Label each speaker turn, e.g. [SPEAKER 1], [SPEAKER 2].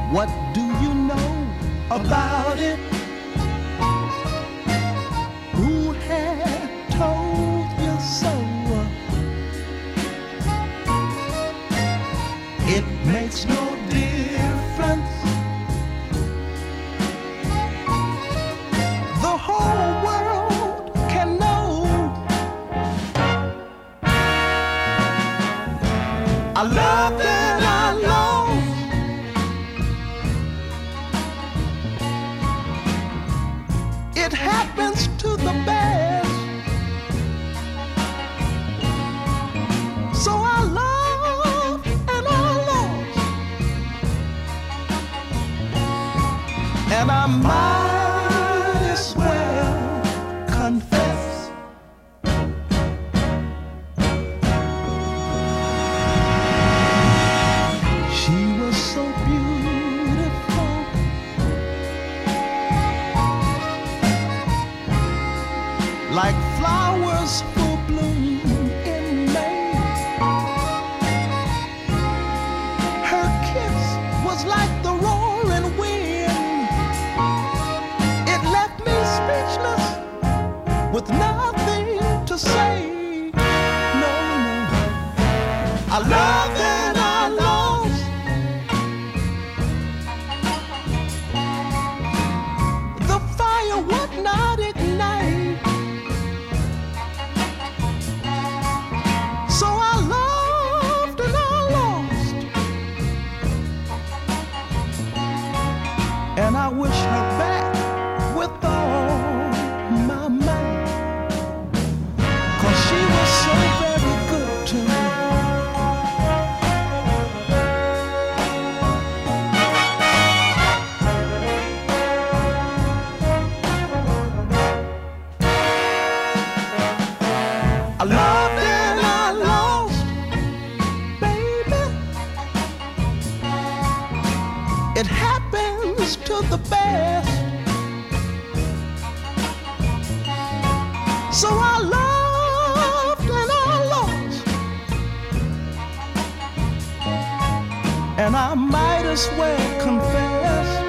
[SPEAKER 1] What do you know about it? Who had told you so? It makes no difference. The whole world can know. I loved and I lost. It happens to the best. So I loved and I lost. And I might as well confess. She was so beautiful, like flowers full bloom in May. Her kiss was like the roaring wind. It left me speechless with nothing to say. No, no. I loved and I lost. The fire would not ignite. So I loved and I lost. And I wish her back with all my might. 'Cause she was so very good to me. I loved and I lost, baby. It happens to the best. So I loved and I lost. And I might as well confess.